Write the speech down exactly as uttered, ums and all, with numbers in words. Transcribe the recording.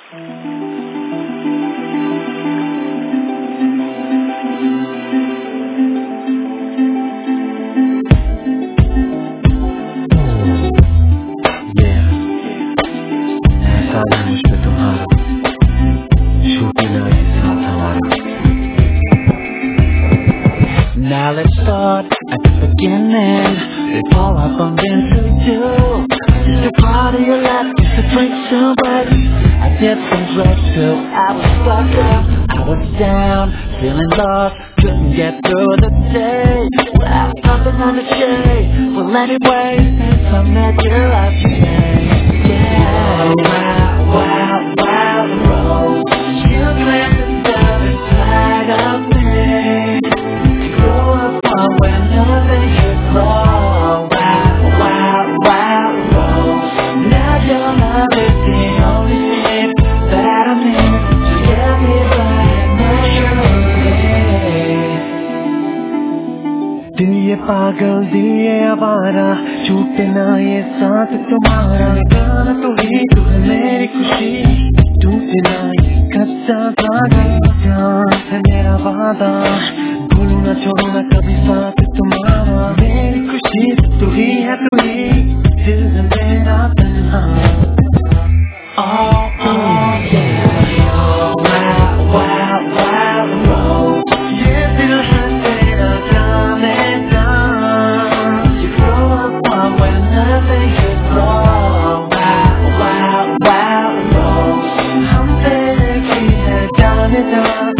Now let's start at the beginning. Before I bump into you, just a part of your life, just a drink somebody. I did some drugs till I was fucked up. I was down, feeling lost, couldn't get through the day without something on the shade. Well anyway, since I met you last night, yeah. Wow, wow, wow, rose. You claimed the other side of me. When nothing could grow, wow, wow, wow, rose. Now your love is the only thing that I need to get me by naturally. दिल ये पागल, दिल ये आवारा, छूटे ना ये साथ तुम्हारा. गाना तो ही तू है मेरी खुशी, टूटे ना ये कच्चा धागा. जान है मेरा वादा, भूलू ना छोड़ू ना कभी साथ तुम्हारा. मेरी खुशी तू ही है, तू ही दिल है मेरा तन्हा. Oh, oh, yeah. Oh, wow, wow, wow, rose. ये दिल है तेरा जाने जा. You grow up on when nothing could grow. Wow, wow, wow, rose. हम तेरे की है जाने जा.